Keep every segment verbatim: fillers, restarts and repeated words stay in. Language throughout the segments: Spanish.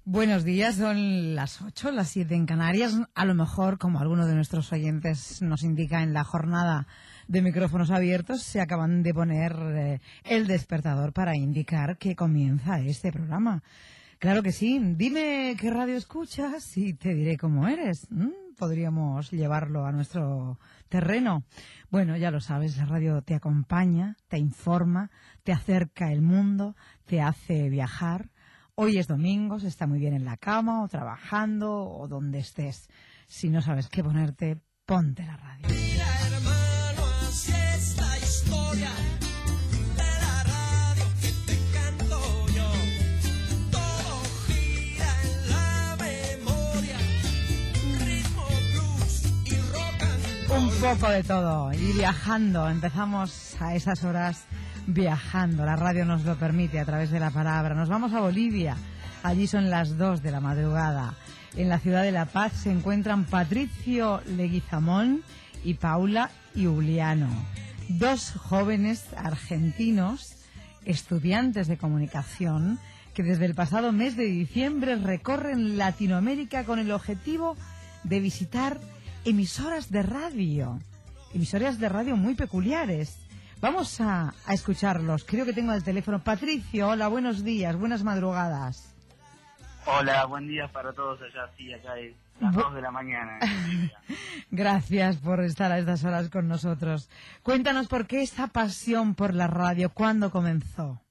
Buenos días, son las ocho, las siete en Canarias. A lo mejor, como alguno de nuestros oyentes nos indica en la jornada de micrófonos abiertos, se acaban de poner eh, el despertador para indicar que comienza este programa. Claro que sí. Dime qué radio escuchas y te diré cómo eres. ¿Mm? Podríamos llevarlo a nuestro terreno. Bueno, ya lo sabes, la radio te acompaña, te informa, te acerca el mundo, te hace viajar. Hoy es domingo, se está muy bien en la cama o trabajando o donde estés. Si no sabes qué ponerte, ponte la radio. Mira, hermano, así es la historia de la radio que te canto yo. Todo gira en la memoria, ritmo, blues y rock and roll. Un poco de todo y viajando. Empezamos a esas horas viajando. La radio nos lo permite a través de la palabra. Nos vamos a Bolivia. Allí son las dos de la madrugada. En la ciudad de La Paz se encuentran Patricio Leguizamón y Paula Iuliano, dos jóvenes argentinos, estudiantes de comunicación, que desde el pasado mes de diciembre recorren Latinoamérica con el objetivo de visitar emisoras de radio, emisoras de radio muy peculiares. Vamos a, a escucharlos. Creo que tengo el teléfono. Patricio, hola, buenos días, buenas madrugadas. Hola, buen día para todos allá. Sí, acá es las dos de la mañana. Gracias por estar a estas horas con nosotros. Cuéntanos por qué esta pasión por la radio, ¿cuándo comenzó?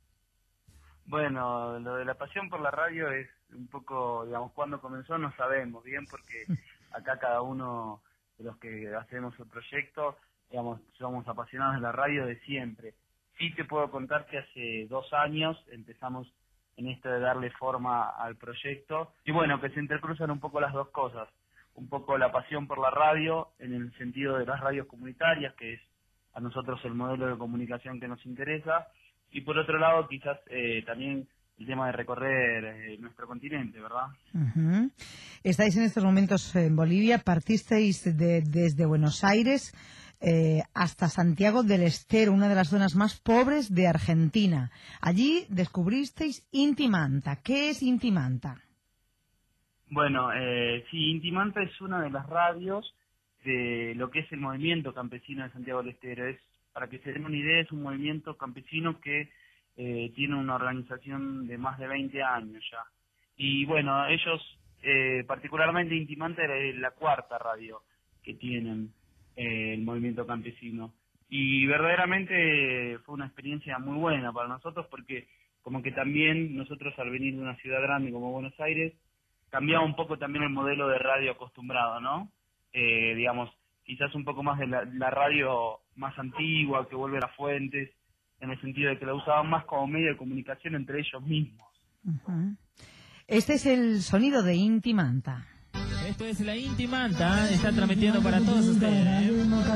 Bueno, lo de la pasión por la radio es un poco, digamos, cuándo comenzó no sabemos bien, porque acá cada uno de los que hacemos el proyecto, digamos, somos apasionados de la radio de siempre. Sí te puedo contar que hace dos años empezamos en esto de darle forma al proyecto, y bueno, que se intercruzan un poco las dos cosas, un poco la pasión por la radio, en el sentido de las radios comunitarias, que es a nosotros el modelo de comunicación que nos interesa, y por otro lado quizás eh, también el tema de recorrer eh, nuestro continente, ¿verdad? Uh-huh. Estáis en estos momentos en Bolivia, partisteis de, desde Buenos Aires eh, hasta Santiago del Estero, una de las zonas más pobres de Argentina. Allí descubristeis Inti Manta. ¿Qué es Inti Manta? Bueno, eh, sí, Inti Manta es una de las radios de lo que es el movimiento campesino de Santiago del Estero. Es, para que se den una idea, es un movimiento campesino que eh, tiene una organización de más de veinte años ya. Y bueno, ellos, eh, particularmente Inti Manta era la cuarta radio que tienen eh, el movimiento campesino. Y verdaderamente fue una experiencia muy buena para nosotros, porque como que también nosotros, al venir de una ciudad grande como Buenos Aires, cambiaba un poco también el modelo de radio acostumbrado, ¿no? Eh, digamos, quizás un poco más de la, la radio más antigua, que vuelve a las fuentes, en el sentido de que la usaban más como medio de comunicación entre ellos mismos. Uh-huh. Este es el sonido de Inti Manta. Esto es la Inti Manta, está transmitiendo para todos ustedes.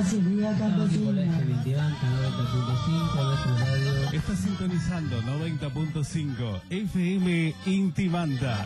Está sintonizando noventa punto cinco F M Inti Manta.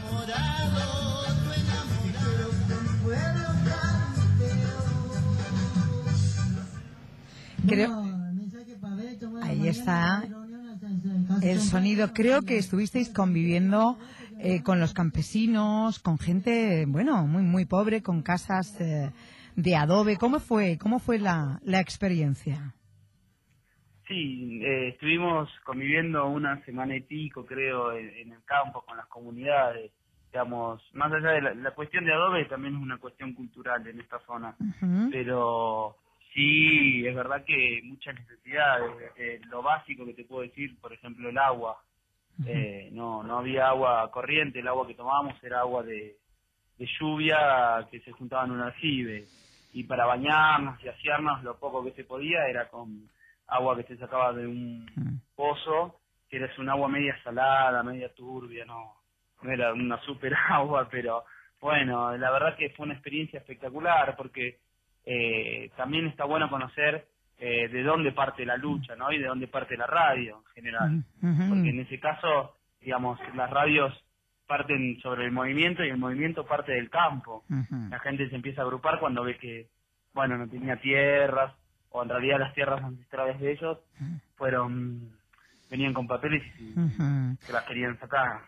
Creo... Ahí está el sonido. Creo que estuvisteis conviviendo eh, con los campesinos, con gente, bueno, muy muy pobre, con casas eh, de adobe. ¿Cómo fue? ¿Cómo fue la, la experiencia? Sí, eh, estuvimos conviviendo una semana y pico, creo, en, en el campo con las comunidades. Digamos, más allá de la, la cuestión de adobe, también es una cuestión cultural en esta zona. Uh-huh. Pero sí, es verdad que muchas necesidades, eh, lo básico que te puedo decir, por ejemplo, el agua. Uh-huh. Eh, no no había agua corriente, el agua que tomábamos era agua de, de lluvia que se juntaba en un aljibe. Y para bañarnos y asearnos, lo poco que se podía era con agua que se sacaba de un uh-huh. pozo, que era un agua media salada, media turbia, no, no era una super agua, pero bueno, la verdad que fue una experiencia espectacular, porque Eh, también está bueno conocer eh, de dónde parte la lucha, ¿no? Y de dónde parte la radio en general. Uh-huh. Porque en ese caso, digamos, las radios parten sobre el movimiento y el movimiento parte del campo. Uh-huh. La gente se empieza a agrupar cuando ve que, bueno, no tenía tierras, o en realidad las tierras ancestrales de ellos fueron, venían con papeles y uh-huh. se las querían sacar.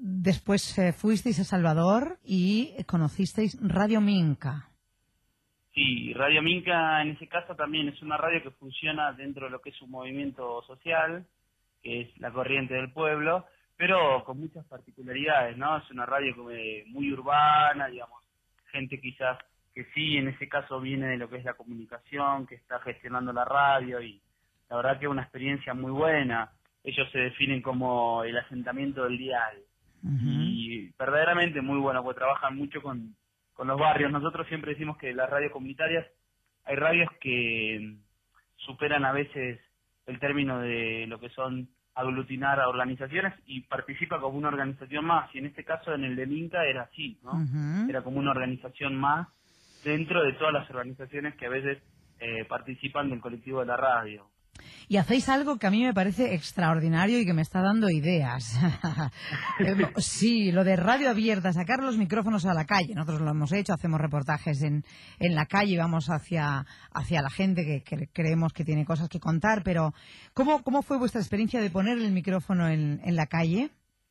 después eh, fuisteis a Salvador y conocisteis Radio Minca. Sí, Radio Minca en ese caso también es una radio que funciona dentro de lo que es un movimiento social, que es la Corriente del Pueblo, pero con muchas particularidades, ¿no? Es una radio como, eh, muy urbana, digamos, gente quizás que sí, en ese caso viene de lo que es la comunicación, que está gestionando la radio, y la verdad que es una experiencia muy buena. Ellos se definen como el asentamiento del dial, uh-huh. y verdaderamente muy bueno, porque trabajan mucho con, con los barrios. Nosotros siempre decimos que las radios comunitarias, hay radios que superan a veces el término de lo que son aglutinar a organizaciones y participa como una organización más, y en este caso en el de Minca era así, ¿no? Uh-huh. Era como una organización más dentro de todas las organizaciones que a veces eh, participan del colectivo de la radio. Y hacéis algo que a mí me parece extraordinario y que me está dando ideas. Sí, lo de radio abierta, sacar los micrófonos a la calle. Nosotros lo hemos hecho, hacemos reportajes en, en la calle, vamos hacia, hacia la gente que, que creemos que tiene cosas que contar, pero ¿cómo, cómo fue vuestra experiencia de poner el micrófono en, en la calle?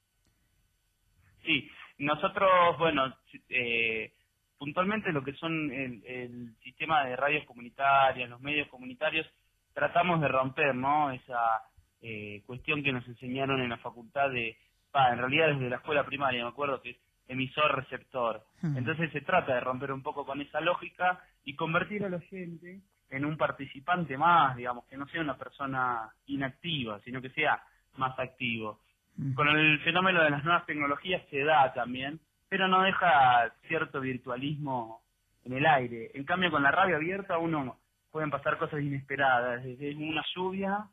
Sí, nosotros, bueno, eh, puntualmente lo que son el, el sistema de radios comunitarias, los medios comunitarios, tratamos de romper, ¿no?, esa eh, cuestión que nos enseñaron en la facultad de, bah, en realidad desde la escuela primaria, me acuerdo que es emisor-receptor. Uh-huh. Entonces se trata de romper un poco con esa lógica y convertir al oyente en un participante más, digamos, que no sea una persona inactiva, sino que sea más activo. Uh-huh. Con el fenómeno de las nuevas tecnologías se da también, pero no deja cierto virtualismo en el aire. En cambio, con la radio abierta uno pueden pasar cosas inesperadas, desde una lluvia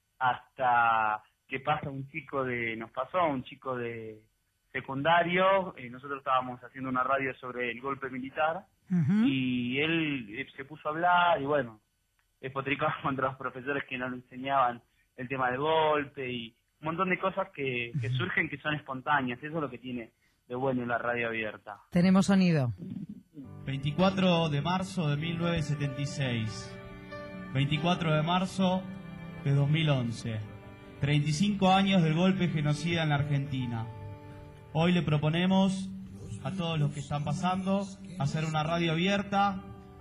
hasta que pasa un chico de, nos pasó un chico de secundario, eh, nosotros estábamos haciendo una radio sobre el golpe militar, uh-huh. y él eh, se puso a hablar, y bueno, despotricaba contra los profesores que no le enseñaban el tema del golpe, y un montón de cosas que, que surgen que son espontáneas. Eso es lo que tiene de bueno la radio abierta. Tenemos sonido. veinticuatro de marzo de mil novecientos setenta y seis, veinticuatro de marzo de dos mil once, treinta y cinco años del golpe genocida en la Argentina. Hoy le proponemos a todos los que están pasando hacer una radio abierta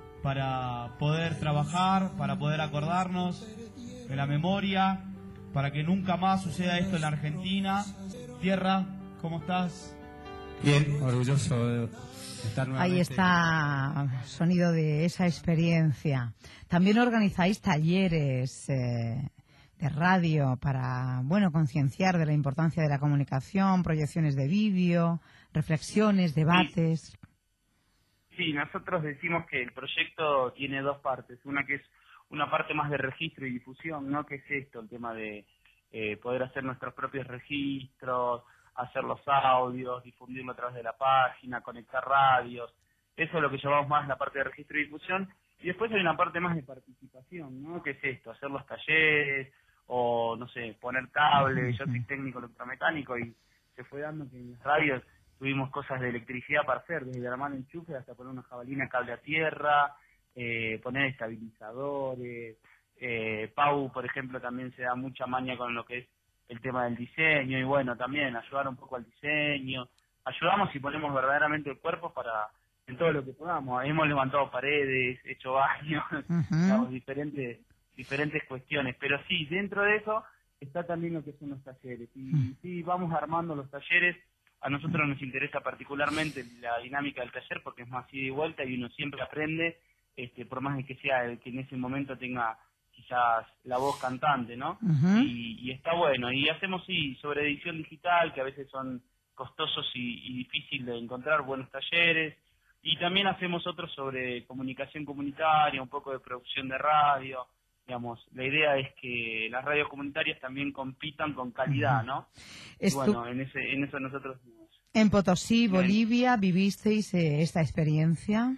para poder trabajar, para poder acordarnos de la memoria, para que nunca más suceda esto en la Argentina. Tierra, ¿cómo estás? Bien, orgulloso de estar nuevamente. Ahí está sonido de esa experiencia. También organizáis talleres eh, de radio para, bueno, concienciar de la importancia de la comunicación, proyecciones de vídeo, reflexiones, debates. Sí. sí, nosotros decimos que el proyecto tiene dos partes. Una que es una parte más de registro y difusión, ¿no? Que es esto, el tema de eh, poder hacer nuestros propios registros, hacer los audios, difundirlo a través de la página, conectar radios. Eso es lo que llamamos más la parte de registro y difusión. Y después hay una parte más de participación, ¿no? Que es esto, hacer los talleres, o, no sé, poner cable. Yo soy técnico electromecánico y se fue dando que en las radios tuvimos cosas de electricidad para hacer, desde armar enchufe hasta poner una jabalina cable a tierra, eh, poner estabilizadores. Eh, Pau, por ejemplo, también se da mucha maña con lo que es el tema del diseño, y bueno, también ayudar un poco al diseño. Ayudamos y ponemos verdaderamente el cuerpo para en todo lo que podamos. Hemos levantado paredes, hecho baños, uh-huh. digamos, diferentes diferentes cuestiones, pero sí, dentro de eso está también lo que son los talleres, y uh-huh. sí, vamos armando los talleres. A nosotros nos interesa particularmente la dinámica del taller porque es más ida y vuelta y uno siempre aprende, este, por más de que sea el que en ese momento tenga quizás la voz cantante, ¿no? Uh-huh. Y, y está bueno. Y hacemos, sí, sobre edición digital, que a veces son costosos y, y difícil de encontrar buenos talleres. Y también hacemos otros sobre comunicación comunitaria, un poco de producción de radio. Digamos, la idea es que las radios comunitarias también compitan con calidad, ¿no? Y bueno, en, ese, en eso nosotros... En Potosí, Bolivia, ¿vivisteis eh, esta experiencia?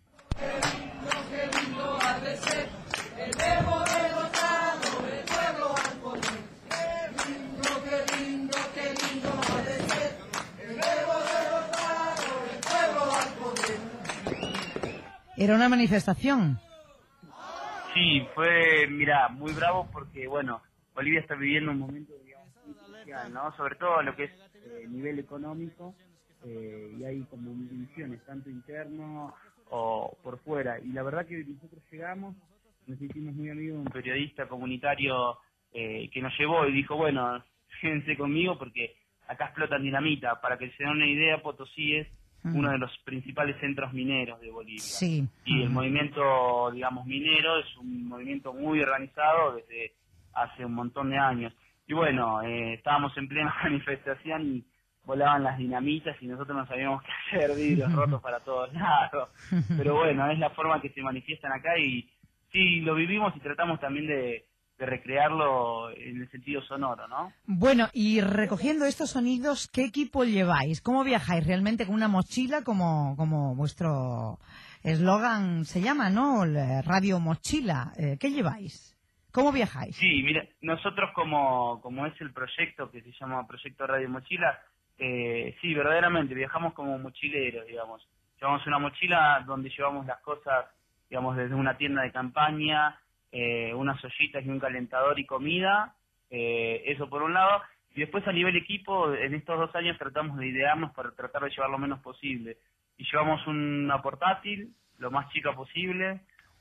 ¿Era una manifestación? Sí, fue, mira, muy bravo porque, bueno, Bolivia está viviendo un momento, digamos, muy especial, ¿no? Sobre todo lo que es eh, nivel económico, eh, y hay como divisiones, tanto interno o por fuera. Y la verdad que nosotros llegamos, nos hicimos muy amigos de un periodista comunitario eh, que nos llevó y dijo, bueno, fíjense conmigo porque acá explotan dinamita. Para que se den una idea, Potosí es uh-huh. uno de los principales centros mineros de Bolivia. Sí. Y uh-huh. el movimiento, digamos, minero es un movimiento muy organizado desde hace un montón de años. Y bueno, eh, estábamos en plena manifestación y volaban las dinamitas y nosotros no sabíamos qué hacer, vidrios rotos para todos lados. Pero bueno, es la forma que se manifiestan acá y sí, lo vivimos y tratamos también de, de recrearlo en el sentido sonoro, ¿no? Bueno, y recogiendo estos sonidos, ¿qué equipo lleváis? ¿Cómo viajáis? ¿Realmente con una mochila como, como vuestro eslogan se llama, ¿no? Radio Mochila. Eh, ¿Qué lleváis? ¿Cómo viajáis? Sí, mira, nosotros como, como es el proyecto que se llama Proyecto Radio Mochila, eh, sí, verdaderamente viajamos como mochileros, digamos. Llevamos una mochila donde llevamos las cosas, digamos, desde una tienda de campaña, eh, unas ollitas y un calentador y comida, eh, eso por un lado. Y después a nivel equipo, en estos dos años tratamos de idearnos para tratar de llevar lo menos posible. Y llevamos una portátil, lo más chica posible,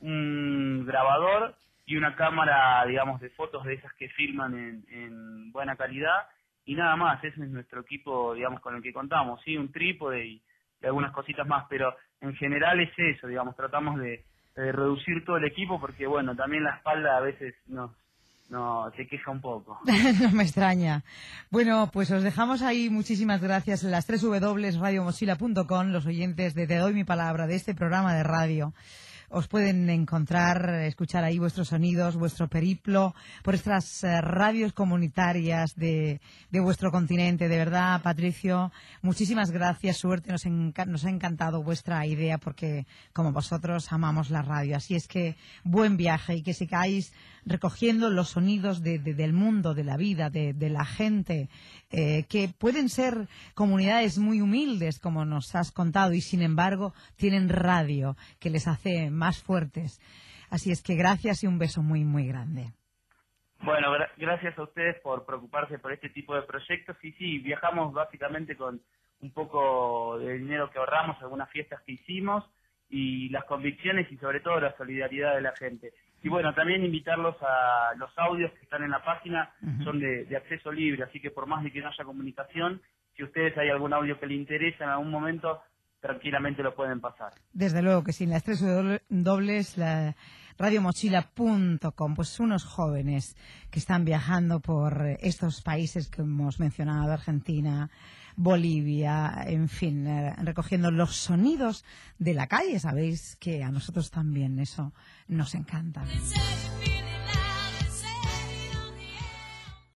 un grabador y una cámara, digamos, de fotos de esas que filman en, en buena calidad, y nada más. Ese es nuestro equipo, digamos, con el que contamos, sí, un trípode y, y algunas cositas más, pero en general es eso, digamos, tratamos de, de reducir todo el equipo porque, bueno, también la espalda a veces nos, no, se queja un poco. No me extraña. Bueno, pues os dejamos ahí. Muchísimas gracias. En las tres w punto radio mochila punto com, los oyentes de Te Doy Mi Palabra, de este programa de radio, os pueden encontrar, escuchar ahí vuestros sonidos, vuestro periplo por estas eh, radios comunitarias de, de vuestro continente. De verdad, Patricio, muchísimas gracias, suerte, nos, enca- nos ha encantado vuestra idea porque, como vosotros, amamos la radio. Así es que, buen viaje y que sigáis recogiendo los sonidos de, de, del mundo, de la vida, de, de la gente, eh, que pueden ser comunidades muy humildes, como nos has contado, y sin embargo tienen radio que les hace más fuertes. Así es que gracias y un beso muy, muy grande. Bueno, gra- gracias a ustedes por preocuparse por este tipo de proyectos. Y sí, viajamos básicamente con un poco de dinero que ahorramos, algunas fiestas que hicimos, y las convicciones y sobre todo la solidaridad de la gente. Y bueno, también invitarlos a los audios que están en la página, uh-huh. son de, de acceso libre, así que por más de que no haya comunicación, si ustedes hay algún audio que les interesa en algún momento, tranquilamente lo pueden pasar. Desde luego que sí, en las tres dobles, la radio mochila punto com, pues unos jóvenes que están viajando por estos países que hemos mencionado, Argentina, Bolivia, en fin, eh, recogiendo los sonidos de la calle. Sabéis que a nosotros también eso nos encanta.